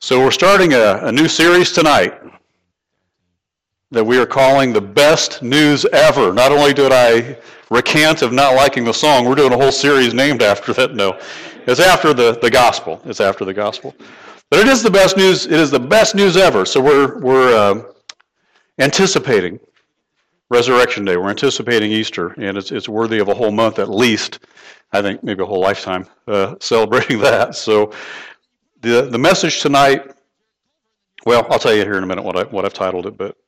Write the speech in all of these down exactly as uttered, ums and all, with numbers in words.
So we're starting a, a new series tonight that we are calling The Best News Ever. Not only did I recant of not liking the song, we're doing a whole series named after that. No, it's after the, the gospel. It's after the gospel. But it is the best news. It is the best news ever. So we're, we're uh, anticipating Resurrection Day. We're anticipating Easter, and it's, it's worthy of a whole month at least. I think maybe a whole lifetime uh, celebrating that. So The the message tonight, well, I'll tell you here in a minute what I what I've titled it, but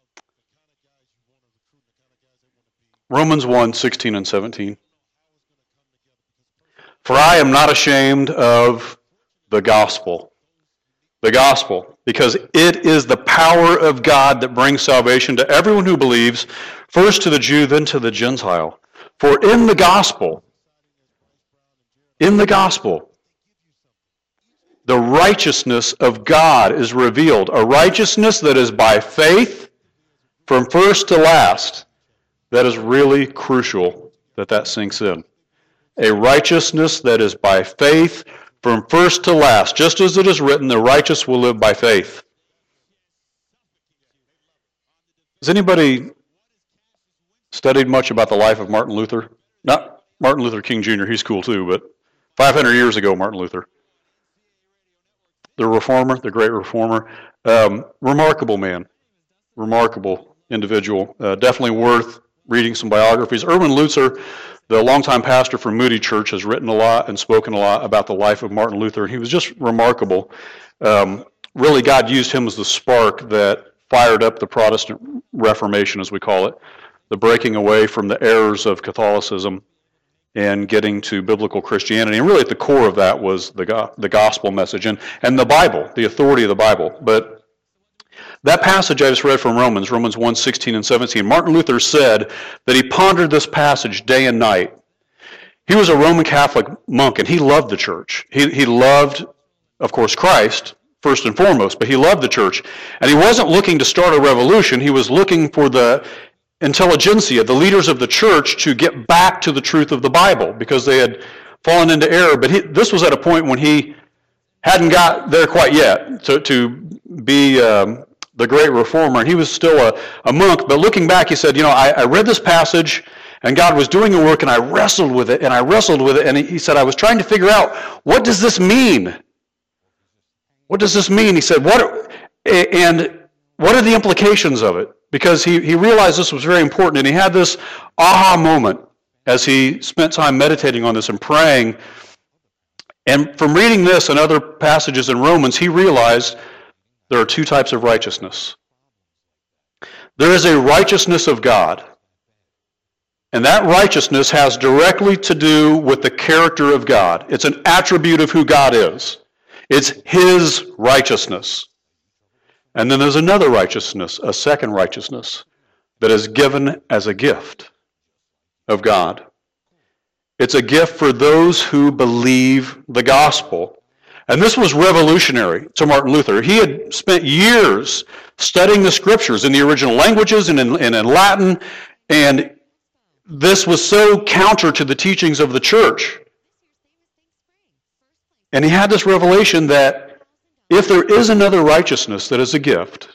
Romans one, sixteen and seventeen. For I am not ashamed of the gospel. The gospel, because it is the power of God that brings salvation to everyone who believes, first to the Jew, then to the Gentile. For in the gospel, in the gospel, the righteousness of God is revealed, a righteousness that is by faith from first to last. That is really crucial that that sinks in. A righteousness that is by faith from first to last. Just as it is written, the righteous will live by faith. Has anybody studied much about the life of Martin Luther? Not Martin Luther King Junior, he's cool too, but five hundred years ago, Martin Luther. The reformer, the great reformer, um, remarkable man, remarkable individual, uh, definitely worth reading some biographies. Erwin Lutzer, the longtime pastor from Moody Church, has written a lot and spoken a lot about the life of Martin Luther. He was just remarkable. Um, really, God used him as the spark that fired up the Protestant Reformation, as we call it, the breaking away from the errors of Catholicism and getting to biblical Christianity. And really at the core of that was the go- the gospel message and, and the Bible, the authority of the Bible. But that passage I just read from Romans, Romans one, sixteen and seventeen, Martin Luther said that he pondered this passage day and night. He was a Roman Catholic monk and he loved the church. He, he loved, of course, Christ first and foremost, but he loved the church. And he wasn't looking to start a revolution. He was looking for the intelligentsia, the leaders of the church, to get back to the truth of the Bible because they had fallen into error. But he, this was at a point when he hadn't got there quite yet to, to be um, the great reformer. And he was still a, a monk. But looking back, he said, you know, I, I read this passage and God was doing a work and I wrestled with it and I wrestled with it. And he, he said, I was trying to figure out, what does this mean? What does this mean? He said, what, and what are the implications of it? Because he, he realized this was very important, and he had this aha moment as he spent time meditating on this and praying. And from reading this and other passages in Romans, he realized there are two types of righteousness. There is a righteousness of God, and that righteousness has directly to do with the character of God. It's an attribute of who God is. It's His righteousness. And then there's another righteousness, a second righteousness, that is given as a gift of God. It's a gift for those who believe the gospel. And this was revolutionary to Martin Luther. He had spent years studying the scriptures in the original languages and in, and in Latin, and this was so counter to the teachings of the church. And he had this revelation that if there is another righteousness that is a gift,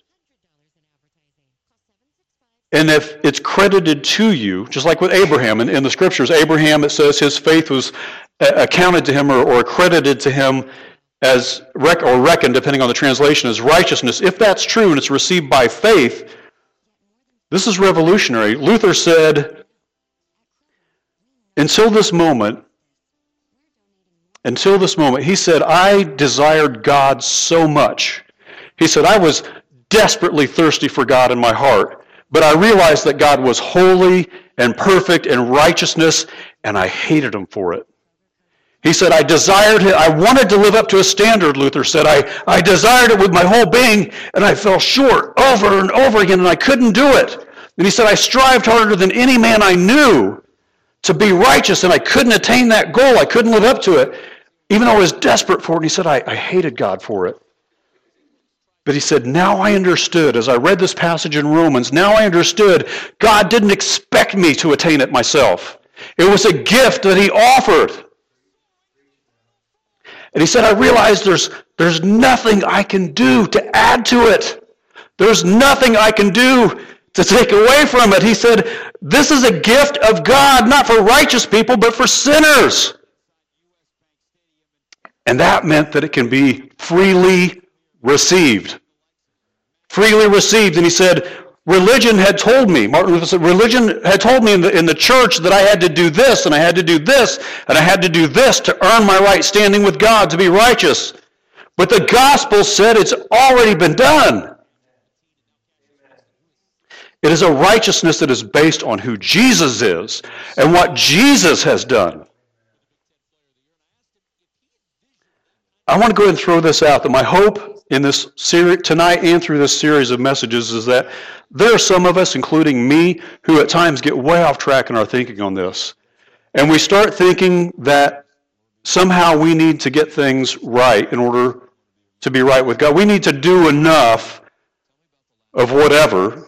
and if it's credited to you, just like with Abraham in, in the scriptures, Abraham, it says his faith was accounted to him or, or accredited to him as, rec- or reckoned, depending on the translation, as righteousness. If that's true and it's received by faith, this is revolutionary. Luther said, until this moment, Until this moment, he said, I desired God so much. He said, I was desperately thirsty for God in my heart, but I realized that God was holy and perfect and righteousness, and I hated Him for it. He said, I desired it. I wanted to live up to His standard, Luther said. I, I desired it with my whole being, and I fell short over and over again, and I couldn't do it. And he said, I strived harder than any man I knew to be righteous, and I couldn't attain that goal. I couldn't live up to it. Even though I was desperate for it, and he said, I, I hated God for it. But he said, now I understood, as I read this passage in Romans, now I understood God didn't expect me to attain it myself. It was a gift that He offered. And he said, I realized there's, there's nothing I can do to add to it. There's nothing I can do to take away from it. He said, this is a gift of God, not for righteous people, but for sinners. And that meant that it can be freely received. Freely received. And he said, religion had told me, Martin Luther said, religion had told me in the, in the church that I had to do this, and I had to do this, and I had to do this to earn my right standing with God, to be righteous. But the gospel said it's already been done. It is a righteousness that is based on who Jesus is and what Jesus has done. I want to go ahead and throw this out, that my hope in this series tonight and through this series of messages is that there are some of us, including me, who at times get way off track in our thinking on this. And we start thinking that somehow we need to get things right in order to be right with God. We need to do enough of whatever.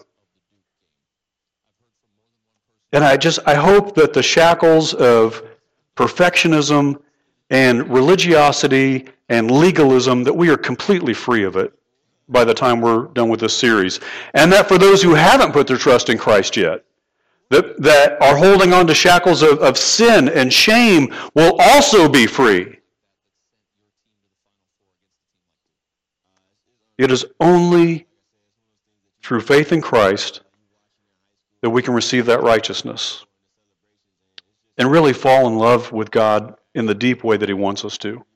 And I just, I hope that the shackles of perfectionism and religiosity and legalism, that we are completely free of it by the time we're done with this series. And that for those who haven't put their trust in Christ yet, that, that are holding on to shackles of, of sin and shame, will also be free. It is only through faith in Christ that we can receive that righteousness and really fall in love with God in the deep way that he wants us to.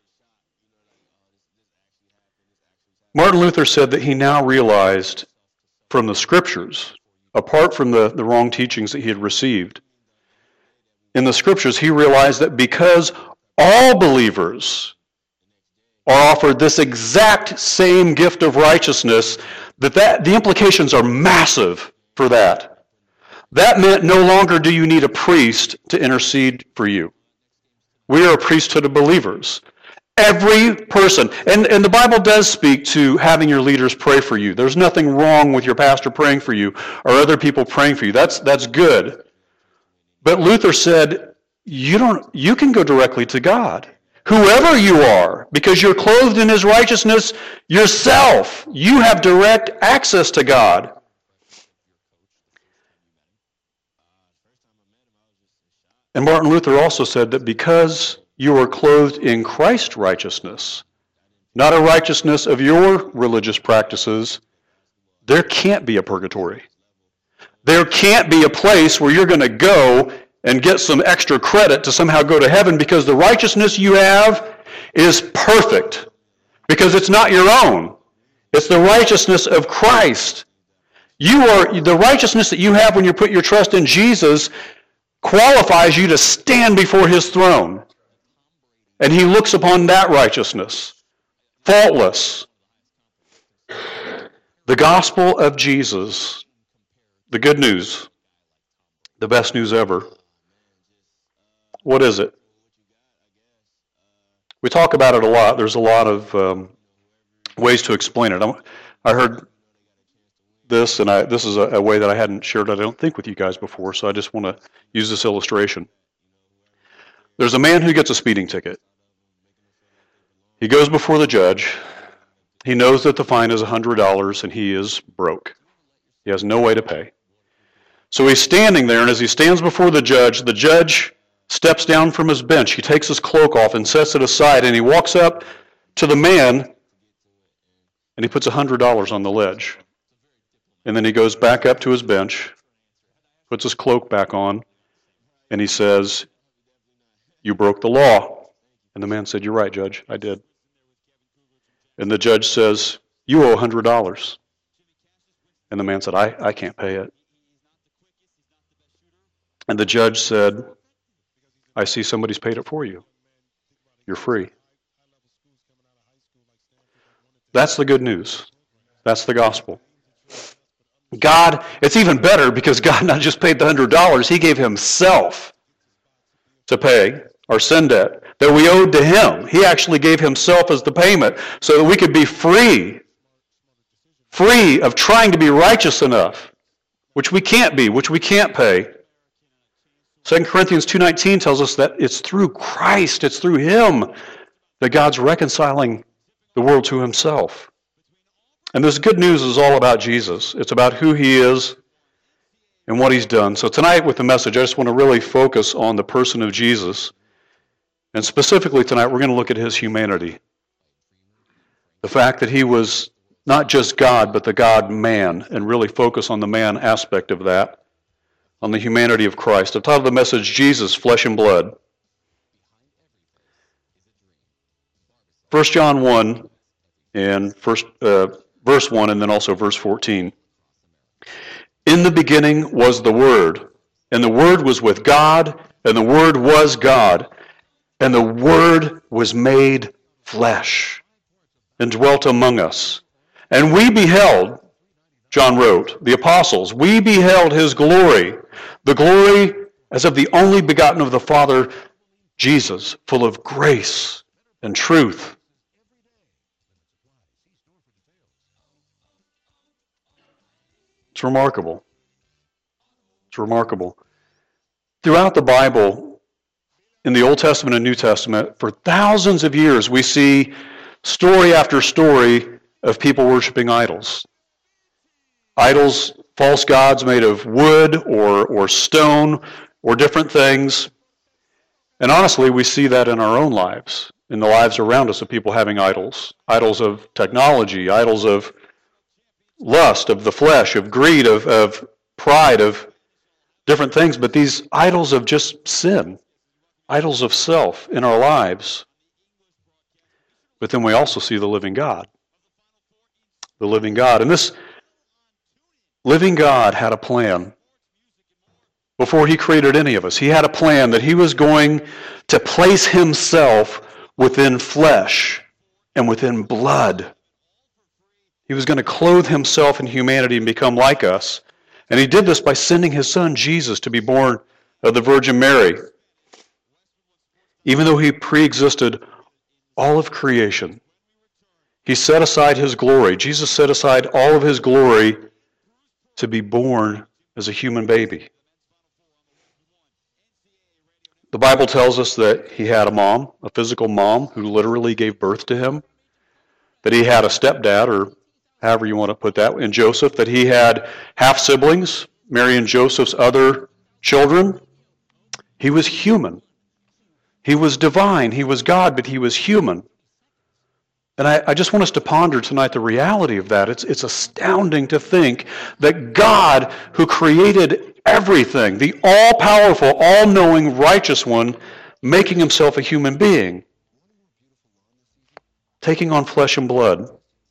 Martin Luther said that he now realized from the Scriptures, apart from the, the wrong teachings that he had received, in the Scriptures he realized that because all believers are offered this exact same gift of righteousness, that, that the implications are massive for that. That meant no longer do you need a priest to intercede for you. We are a priesthood of believers. Every person, and, and the Bible does speak to having your leaders pray for you. There's nothing wrong with your pastor praying for you or other people praying for you. That's, that's good. But Luther said, you don't, you can go directly to God. Whoever you are, because you're clothed in his righteousness yourself, you have direct access to God. And Martin Luther also said that because you are clothed in Christ's righteousness, not a righteousness of your religious practices, there can't be a purgatory. There can't be a place where you're going to go and get some extra credit to somehow go to heaven, because the righteousness you have is perfect, because it's not your own. It's the righteousness of Christ. You are, the righteousness that you have when you put your trust in Jesus qualifies you to stand before his throne. And he looks upon that righteousness, faultless. The gospel of Jesus, the good news, the best news ever. What is it? We talk about it a lot. There's a lot of um, ways to explain it. I'm, I heard this, and I, this is a, a way that I hadn't shared, I don't think, with you guys before, so I just want to use this illustration. There's a man who gets a speeding ticket. He goes before the judge. He knows that the fine is one hundred dollars, and he is broke. He has no way to pay. So he's standing there, and as he stands before the judge, the judge steps down from his bench. He takes his cloak off and sets it aside, and he walks up to the man, and he puts one hundred dollars on the ledge. And then he goes back up to his bench, puts his cloak back on, and he says, "You broke the law." And the man said, "You're right, Judge, I did." And the judge says, "You owe one hundred dollars. And the man said, I, I can't pay it. And the judge said, "I see somebody's paid it for you. You're free." That's the good news. That's the gospel. God, it's even better, because God not just paid the one hundred dollars, he gave himself to pay our sin debt that we owed to him. He actually gave himself as the payment so that we could be free, free of trying to be righteous enough, which we can't be, which we can't pay. Second Corinthians two nineteen tells us that it's through Christ, it's through him that God's reconciling the world to himself. And this good news is all about Jesus. It's about who he is and what he's done. So tonight with the message, I just want to really focus on the person of Jesus. And specifically tonight, we're going to look at his humanity. The fact that he was not just God, but the God-man, and really focus on the man aspect of that, on the humanity of Christ. I've titled the message, Jesus, Flesh and Blood. First John one, and first, uh, verse one, and then also verse fourteen. In the beginning was the Word, and the Word was with God, and the Word was God, and the Word was made flesh, and dwelt among us. And we beheld, John wrote, the apostles, we beheld his glory, the glory as of the only begotten of the Father, Jesus, full of grace and truth. It's remarkable. It's remarkable. Throughout the Bible, in the Old Testament and New Testament, for thousands of years, we see story after story of people worshiping idols. Idols, false gods made of wood or, or stone or different things. And honestly, we see that in our own lives, in the lives around us of people having idols. Idols of technology, idols of lust, of the flesh, of greed, of, of pride, of different things. But these idols of just sin, idols of self in our lives. But then we also see the living God. The living God. And this living God had a plan. Before he created any of us, he had a plan that he was going to place himself within flesh and within blood. He was going to clothe himself in humanity and become like us. And he did this by sending his son Jesus to be born of the Virgin Mary. Even though he pre-existed all of creation, he set aside his glory. Jesus set aside all of his glory to be born as a human baby. The Bible tells us that he had a mom, a physical mom, who literally gave birth to him. That he had a stepdad, or however you want to put that, in Joseph. That he had half-siblings, Mary and Joseph's other children. He was human. He was divine. He was God, but he was human. And I, I just want us to ponder tonight the reality of that. It's, it's astounding to think that God, who created everything, the all-powerful, all-knowing, righteous one, making himself a human being, taking on flesh and blood.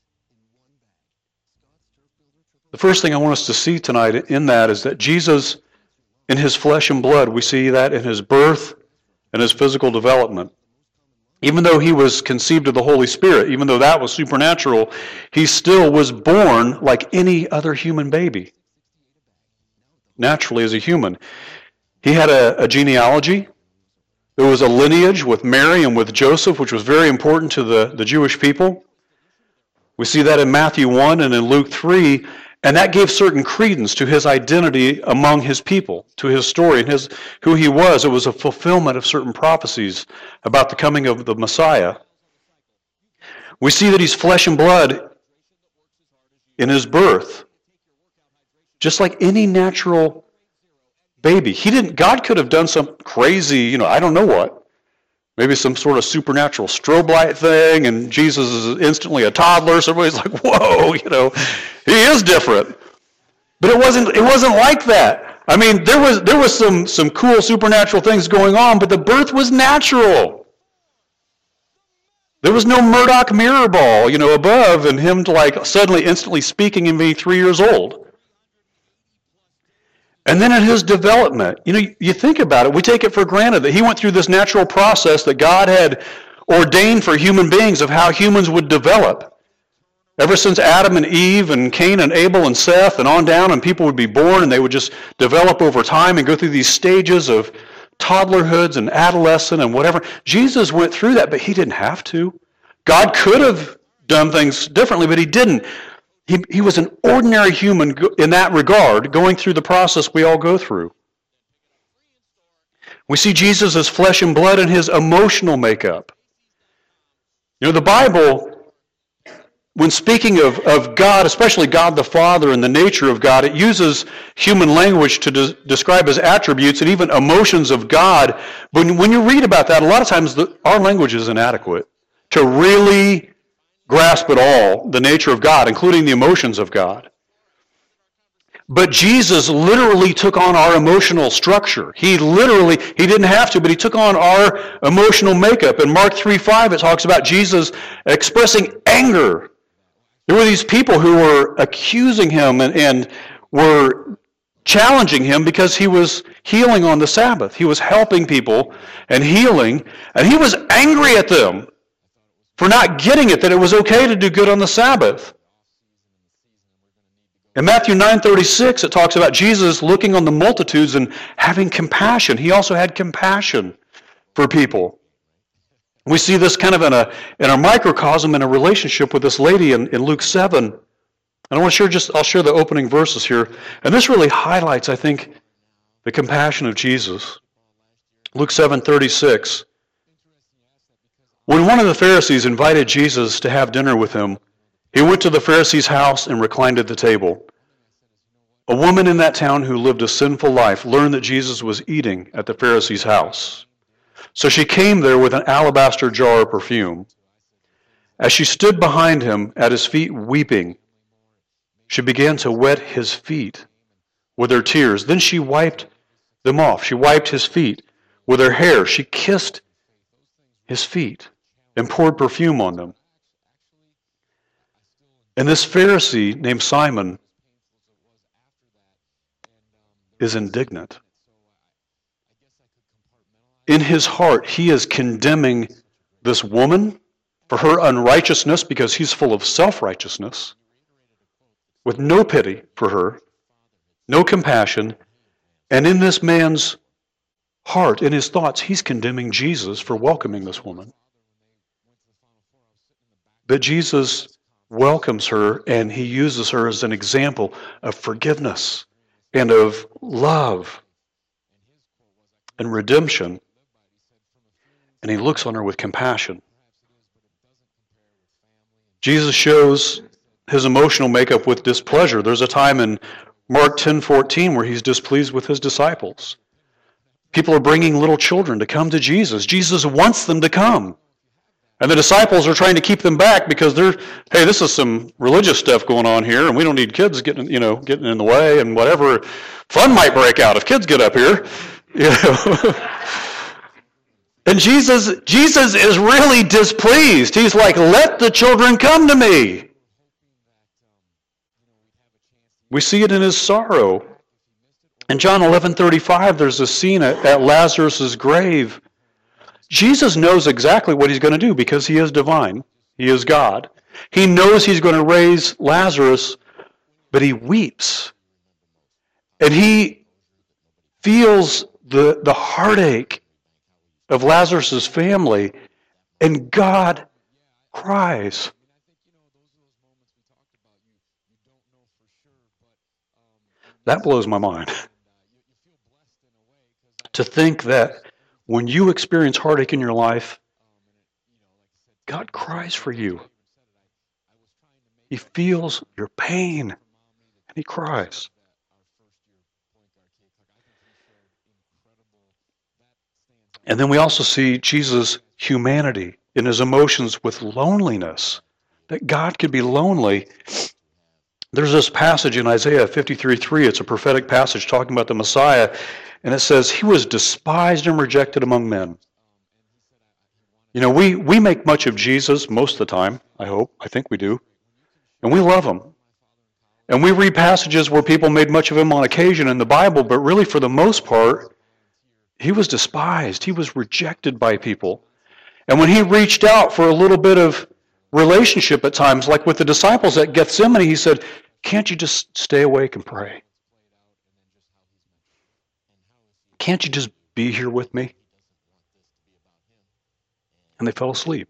The first thing I want us to see tonight in that is that Jesus, in his flesh and blood, we see that in his birth and his physical development. Even though he was conceived of the Holy Spirit, even though that was supernatural, he still was born like any other human baby. Naturally as a human. He had a, a genealogy. There was a lineage with Mary and with Joseph, which was very important to the, the Jewish people. We see that in Matthew one and in Luke three, and that gave certain credence to his identity among his people, to his story and his who he was. It was a fulfillment of certain prophecies about the coming of the Messiah. We see that he's flesh and blood in his birth, just like any natural baby. He didn't. God could have done some crazy, you know, I don't know what. Maybe some sort of supernatural strobe light thing, and Jesus is instantly a toddler, so everybody's like, whoa, you know, he is different. But it wasn't it wasn't like that. I mean, there was there was some, some cool supernatural things going on, but the birth was natural. There was no Murdoch mirror ball, you know, above, and him to like suddenly instantly speaking and being three years old. And then in his development, you know, you think about it, we take it for granted that he went through this natural process that God had ordained for human beings of how humans would develop. Ever since Adam and Eve and Cain and Abel and Seth and on down, and people would be born and they would just develop over time and go through these stages of toddlerhoods and adolescent and whatever. Jesus went through that, but he didn't have to. God could have done things differently, but he didn't. He, he was an ordinary human in that regard, going through the process we all go through. We see Jesus as flesh and blood in his emotional makeup. You know, the Bible, when speaking of, of God, especially God the Father and the nature of God, it uses human language to de- describe his attributes and even emotions of God. But when, when you read about that, a lot of times the, our language is inadequate to really grasp at all the nature of God, including the emotions of God. But Jesus literally took on our emotional structure. He literally, he didn't have to, but he took on our emotional makeup. In Mark three five, it talks about Jesus expressing anger. There were these people who were accusing him and, and were challenging him because he was healing on the Sabbath. He was helping people and healing, and he was angry at them for not getting it, that it was okay to do good on the Sabbath. In Matthew nine thirty-six, it talks about Jesus looking on the multitudes and having compassion. He also had compassion for people. We see this kind of in a in a microcosm in a relationship with this lady in, in Luke seven. And I want to share just I'll share the opening verses here. And this really highlights, I think, the compassion of Jesus. Luke seven thirty-six. When one of the Pharisees invited Jesus to have dinner with him, he went to the Pharisee's house and reclined at the table. A woman in that town who lived a sinful life learned that Jesus was eating at the Pharisee's house. So she came there with an alabaster jar of perfume. As she stood behind him at his feet weeping, she began to wet his feet with her tears. Then she wiped them off. She wiped his feet with her hair. She kissed his feet and poured perfume on them. And this Pharisee named Simon is indignant. In his heart, he is condemning this woman for her unrighteousness because he's full of self-righteousness, with no pity for her, no compassion, and in this man's heart, in his thoughts, he's condemning Jesus for welcoming this woman. But Jesus welcomes her, and he uses her as an example of forgiveness and of love and redemption. And he looks on her with compassion. Jesus shows his emotional makeup with displeasure. There's a time in Mark ten fourteen where he's displeased with his disciples. People are bringing little children to come to Jesus. Jesus wants them to come. And the disciples are trying to keep them back because they're, hey, this is some religious stuff going on here, and we don't need kids getting, you know, getting in the way, and whatever. Fun might break out if kids get up here. You know. And Jesus, Jesus is really displeased. He's like, let the children come to me. We see it in his sorrow. In John eleven thirty-five, there's a scene at, at Lazarus' grave. Jesus knows exactly what he's going to do because he is divine. He is God. He knows he's going to raise Lazarus, but he weeps. And he feels the, the heartache of Lazarus' family, and God cries. That blows my mind. To think that when you experience heartache in your life, God cries for you. He feels your pain, and he cries. And then we also see Jesus' humanity in his emotions with loneliness, that God could be lonely. There's this passage in Isaiah fifty-three three. It's a prophetic passage talking about the Messiah, and it says, he was despised and rejected among men. You know, we, we make much of Jesus most of the time, I hope. I think we do. And we love him. And we read passages where people made much of him on occasion in the Bible, but really for the most part, he was despised. He was rejected by people. And when he reached out for a little bit of relationship at times, like with the disciples at Gethsemane, he said, can't you just stay awake and pray? Can't you just be here with me? And they fell asleep.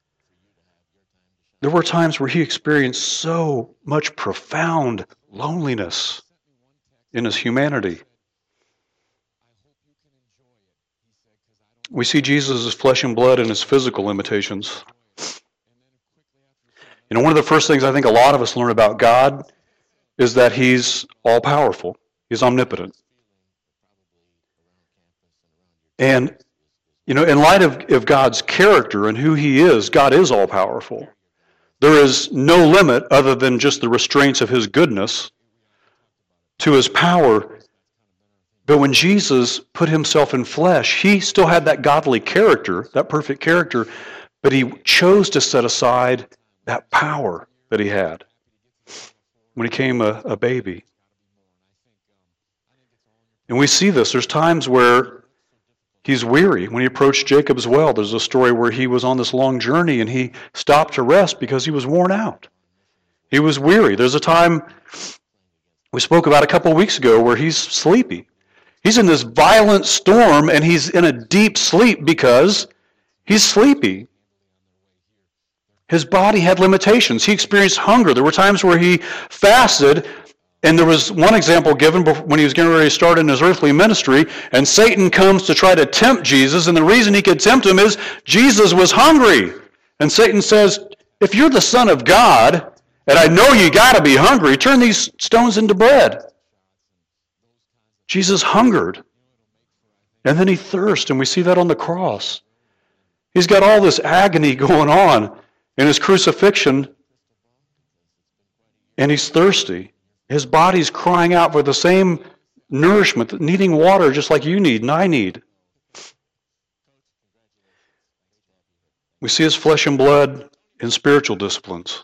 There were times where he experienced so much profound loneliness in his humanity. We see Jesus' flesh and blood and his physical limitations. You know, one of the first things I think a lot of us learn about God is that He's all-powerful. He's omnipotent. And, you know, in light of, of God's character and who He is, God is all-powerful. There is no limit other than just the restraints of His goodness to His power. But when Jesus put Himself in flesh, He still had that godly character, that perfect character, but He chose to set aside that power that He had when He came a, a baby. And we see this. There's times where He's weary. When He approached Jacob's well, there's a story where He was on this long journey and He stopped to rest because He was worn out. He was weary. There's a time we spoke about a couple of weeks ago where He's sleepy. He's in this violent storm and He's in a deep sleep because He's sleepy. His body had limitations. He experienced hunger. There were times where He fasted, and there was one example given when He was getting ready to start in His earthly ministry, and Satan comes to try to tempt Jesus, and the reason he could tempt Him is Jesus was hungry. And Satan says, if you're the Son of God, and I know you got to be hungry, turn these stones into bread. Jesus hungered, and then He thirsted, and we see that on the cross. He's got all this agony going on in His crucifixion, and He's thirsty. His body's crying out for the same nourishment, needing water just like you need and I need. We see His flesh and blood in spiritual disciplines.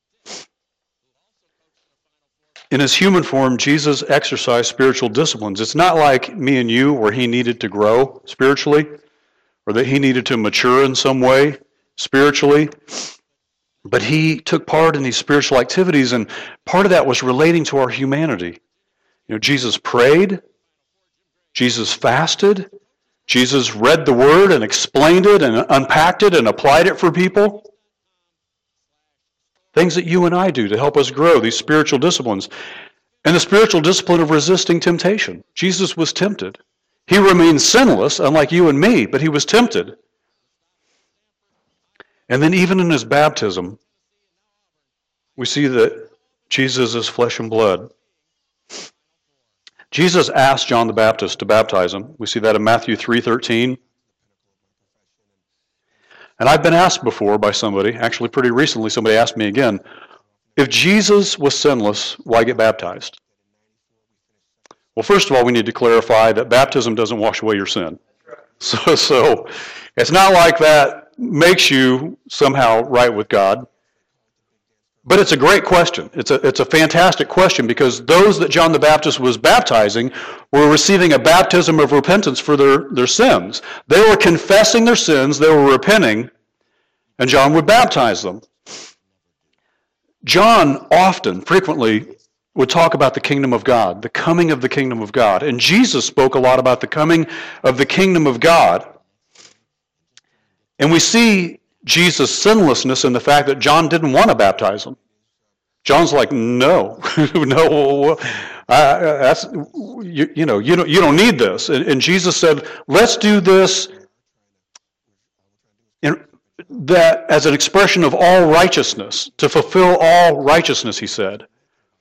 In His human form, Jesus exercised spiritual disciplines. It's not like me and you where He needed to grow spiritually or that He needed to mature in some way spiritually. But He took part in these spiritual activities, and part of that was relating to our humanity. You know, Jesus prayed, Jesus fasted, Jesus read the Word and explained it and unpacked it and applied it for people. Things that you and I do to help us grow, these spiritual disciplines. And the spiritual discipline of resisting temptation. Jesus was tempted. He remained sinless, unlike you and me, but He was tempted. And then even in His baptism, we see that Jesus is flesh and blood. Jesus asked John the Baptist to baptize Him. We see that in Matthew three thirteen. And I've been asked before by somebody, actually pretty recently somebody asked me again, if Jesus was sinless, why get baptized? Well, first of all, we need to clarify that baptism doesn't wash away your sin. So, so it's not like that makes you somehow right with God. But it's a great question. It's a, it's a fantastic question because those that John the Baptist was baptizing were receiving a baptism of repentance for their, their sins. They were confessing their sins, they were repenting, and John would baptize them. John often, frequently, would talk about the kingdom of God, the coming of the kingdom of God. And Jesus spoke a lot about the coming of the kingdom of God. And we see Jesus' sinlessness in the fact that John didn't want to baptize him. John's like, no, no, I, that's you, you know, you don't you don't need this. And, and Jesus said, let's do this in, that as an expression of all righteousness, to fulfill all righteousness, He said.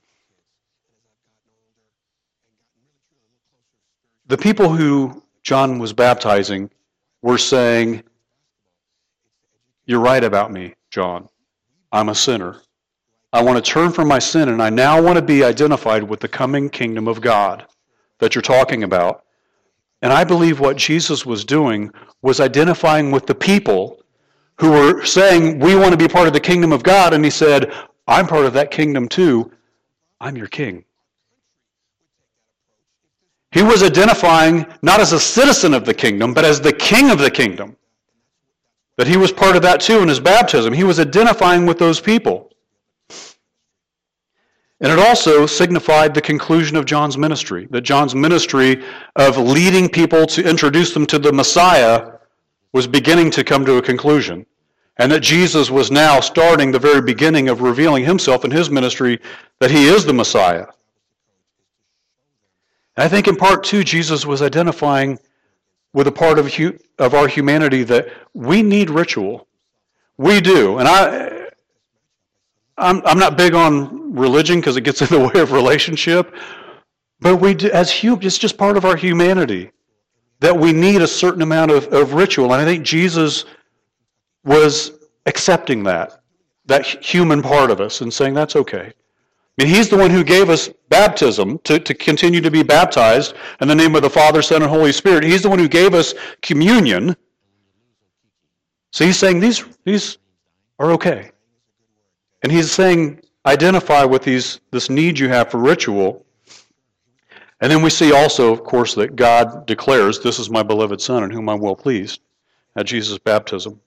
The people who John was baptizing were saying, you're right about me, John. I'm a sinner. I want to turn from my sin, and I now want to be identified with the coming kingdom of God that you're talking about. And I believe what Jesus was doing was identifying with the people who were saying, we want to be part of the kingdom of God, and He said, I'm part of that kingdom too. I'm your king. He was identifying not as a citizen of the kingdom, but as the king of the kingdom. That He was part of that too in His baptism. He was identifying with those people. And it also signified the conclusion of John's ministry, that John's ministry of leading people to introduce them to the Messiah was beginning to come to a conclusion, and that Jesus was now starting the very beginning of revealing Himself in His ministry, that He is the Messiah. And I think in part two, Jesus was identifying with a part of, hu- of our humanity that we need ritual. We do. And I... I'm, I'm not big on religion because it gets in the way of relationship, but we do, as hum, it's just part of our humanity that we need a certain amount of, of ritual. And I think Jesus was accepting that, that human part of us and saying that's okay. I mean, he's the one who gave us baptism to, to continue to be baptized in the name of the Father, Son, and Holy Spirit. He's the one who gave us communion. So he's saying these, these are okay. And he's saying, identify with these this need you have for ritual. And then we see also, of course, that God declares, this is my beloved Son in whom I'm well pleased at Jesus' baptism.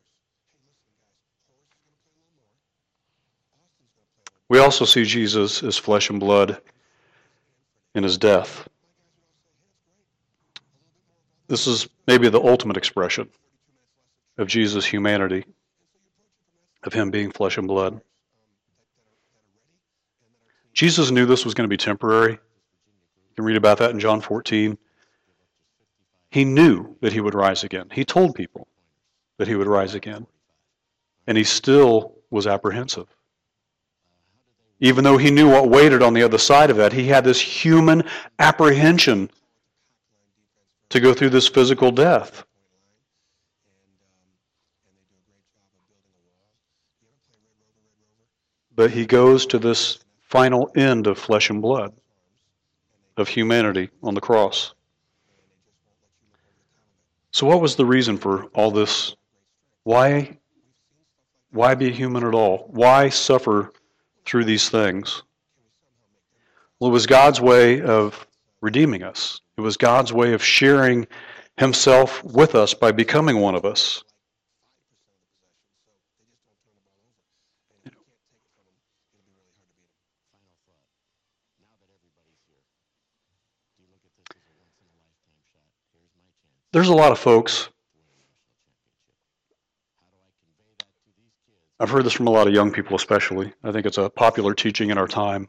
We also see Jesus as flesh and blood in his death. This is maybe the ultimate expression of Jesus' humanity, of him being flesh and blood. Jesus knew this was going to be temporary. You can read about that in John fourteen. He knew that he would rise again. He told people that he would rise again. And he still was apprehensive. Even though he knew what waited on the other side of that, he had this human apprehension to go through this physical death. But he goes to this final end of flesh and blood, of humanity on the cross. So what was the reason for all this? Why, why be human at all? Why suffer through these things? Well, it was God's way of redeeming us. It was God's way of sharing himself with us by becoming one of us. There's a lot of folks, I've heard this from a lot of young people especially, I think it's a popular teaching in our time,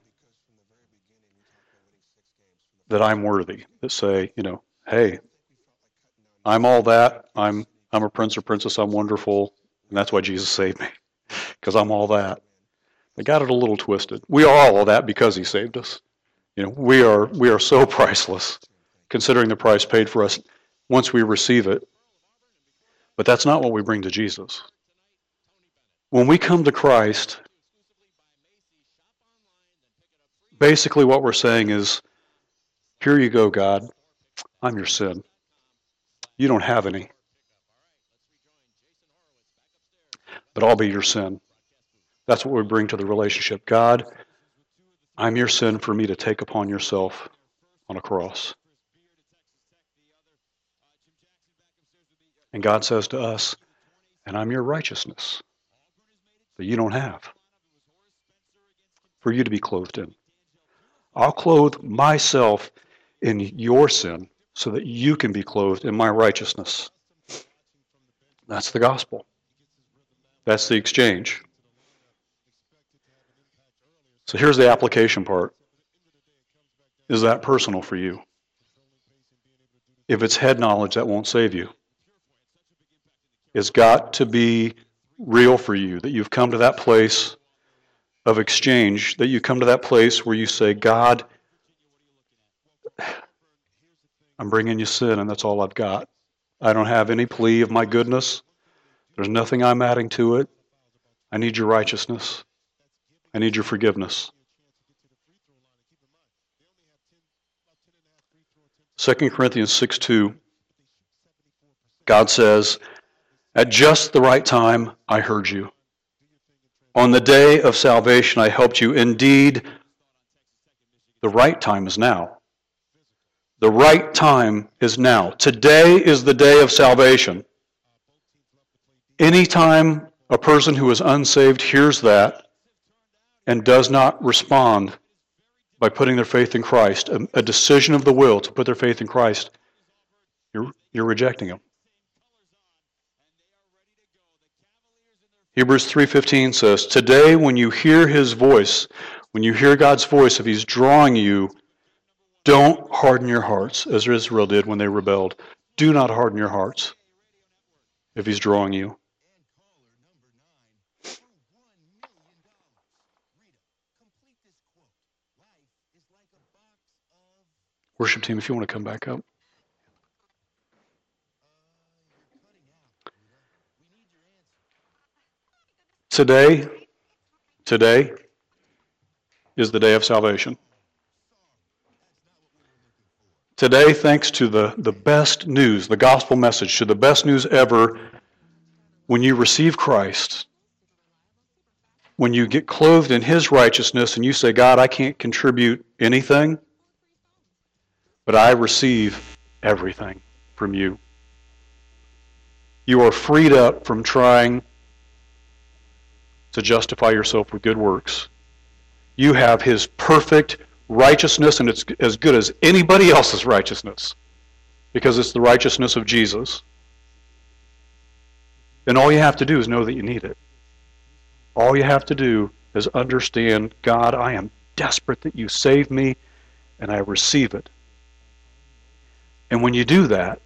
that I'm worthy, that say, you know, hey, I'm all that, I'm I'm a prince or princess, I'm wonderful, and that's why Jesus saved me, because I'm all that. They got it a little twisted. We are all of that because he saved us. You know, we are we are so priceless, considering the price paid for us once we receive it. But that's not what we bring to Jesus. When we come to Christ, basically what we're saying is, here you go, God. I'm your sin. You don't have any. But I'll be your sin. That's what we bring to the relationship. God, I'm your sin for me to take upon yourself on a cross. And God says to us, and I'm your righteousness that you don't have, for you to be clothed in. I'll clothe myself in your sin so that you can be clothed in my righteousness. That's the gospel. That's the exchange. So here's the application part. Is that personal for you? If it's head knowledge, that won't save you. It's got to be real for you, that you've come to that place of exchange, that you come to that place where you say, God, I'm bringing you sin, and that's all I've got. I don't have any plea of my goodness. There's nothing I'm adding to it. I need your righteousness. I need your forgiveness. Second Corinthians six two, God says, at just the right time, I heard you. On the day of salvation, I helped you. Indeed, the right time is now. The right time is now. Today is the day of salvation. Anytime a person who is unsaved hears that and does not respond by putting their faith in Christ, a, a decision of the will to put their faith in Christ, you're, you're rejecting him. Hebrews three fifteen says, today when you hear his voice, when you hear God's voice, if he's drawing you, don't harden your hearts as Israel did when they rebelled. Do not harden your hearts if he's drawing you. Worship team, if you want to come back up. Today, today is the day of salvation. Today, thanks to the, the best news, the gospel message, to the best news ever, when you receive Christ, when you get clothed in His righteousness and you say, God, I can't contribute anything, but I receive everything from you. You are freed up from trying to justify yourself with good works. You have His perfect righteousness, and it's as good as anybody else's righteousness because it's the righteousness of Jesus. And all you have to do is know that you need it. All you have to do is understand, God, I am desperate that you save me, and I receive it. And when you do that,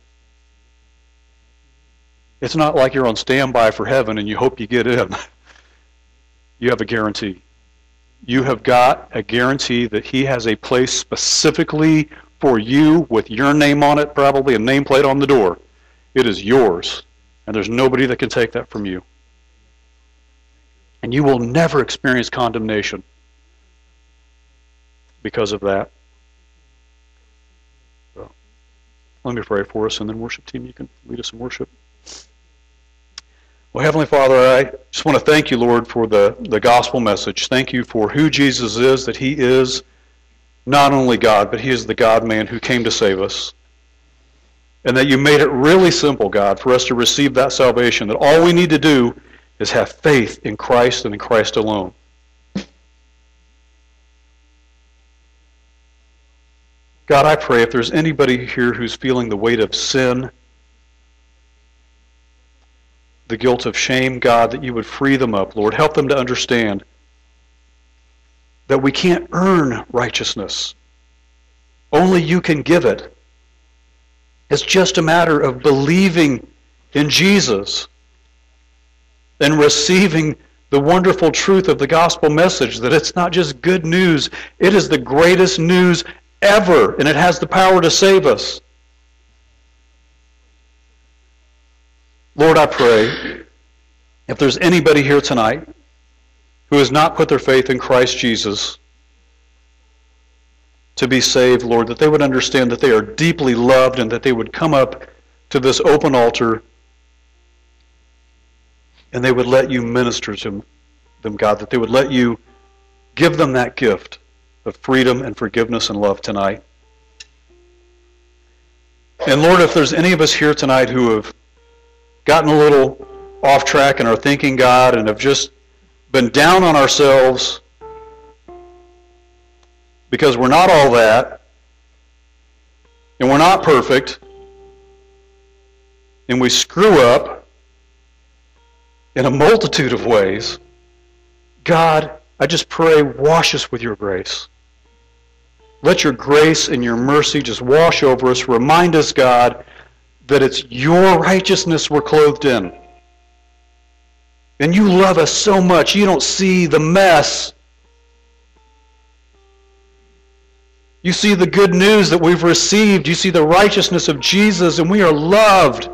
it's not like you're on standby for heaven and you hope you get in. You have a guarantee. You have got a guarantee that He has a place specifically for you with your name on it, probably a nameplate on the door. It is yours, and there's nobody that can take that from you. And you will never experience condemnation because of that. So, let me pray for us, and then worship team, you can lead us in worship. Well, Heavenly Father, I just want to thank you, Lord, for the, the gospel message. Thank you for who Jesus is, that He is not only God, but He is the God-man who came to save us. And that you made it really simple, God, for us to receive that salvation, that all we need to do is have faith in Christ and in Christ alone. God, I pray if there's anybody here who's feeling the weight of sin, the guilt of shame, God, that you would free them up, Lord. Help them to understand that we can't earn righteousness. Only you can give it. It's just a matter of believing in Jesus and receiving the wonderful truth of the gospel message, that it's not just good news, it is the greatest news ever, and it has the power to save us. Lord, I pray, if there's anybody here tonight who has not put their faith in Christ Jesus to be saved, Lord, that they would understand that they are deeply loved and that they would come up to this open altar and they would let you minister to them, God, that they would let you give them that gift of freedom and forgiveness and love tonight. And Lord, if there's any of us here tonight who have gotten a little off track and are thinking, God, and have just been down on ourselves because we're not all that, and we're not perfect, and we screw up in a multitude of ways, God, I just pray, wash us with your grace. Let your grace and your mercy just wash over us. Remind us, God, that it's your righteousness we're clothed in. And you love us so much, you don't see the mess. You see the good news that we've received. You see the righteousness of Jesus, and we are loved.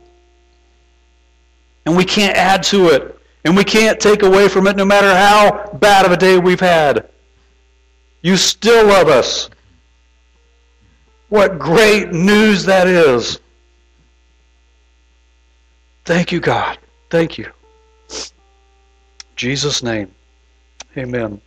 And we can't add to it. And we can't take away from it no matter how bad of a day we've had. You still love us. What great news that is. Thank you, God. Thank you. In Jesus' name, amen.